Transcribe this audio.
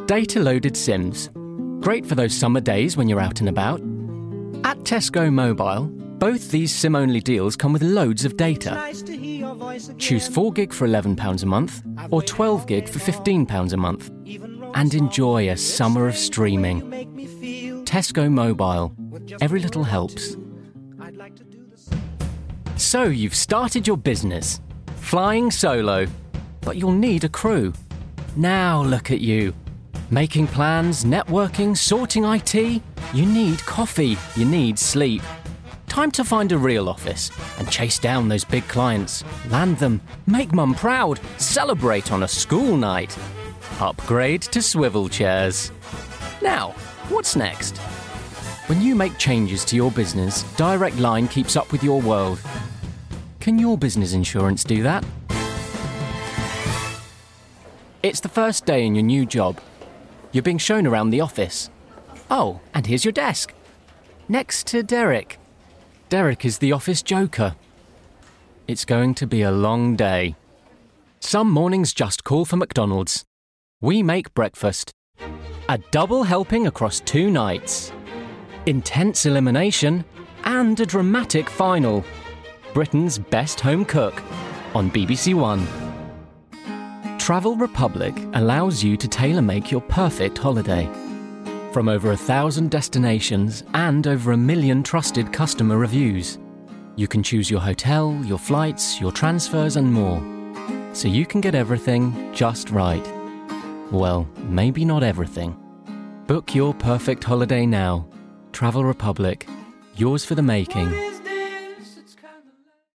Data-loaded SIMs. Great for those summer days when you're out and about. At Tesco Mobile, both these SIM-only deals come with loads of data. Choose 4 gig for £11 a month or 12 gig for £15 a month. And enjoy a summer of streaming. Tesco Mobile. Every little helps. So you've started your business. Flying solo. But you'll need a crew. Now look at you. Making plans, networking, sorting IT. You need coffee. You need sleep. Time to find a real office and chase down those big clients. Land them. Make mum proud. Celebrate on a school night. Upgrade to swivel chairs. Now, what's next? When you make changes to your business, Direct Line keeps up with your world. Can your business insurance do that? It's the first day in your new job. You're being shown around the office. Oh, and here's your desk. Next to Derek. Derek is the office joker. It's going to be a long day. Some mornings just call for McDonald's. We make breakfast. A double helping across 2 nights. Intense elimination and a dramatic final. Britain's best home cook on BBC One. Travel Republic allows you to tailor-make your perfect holiday. From over 1,000 destinations and over 1 million trusted customer reviews. You can choose your hotel, your flights, your transfers and more. So you can get everything just right. Well, maybe not everything. Book your perfect holiday now. Travel Republic. Yours for the making.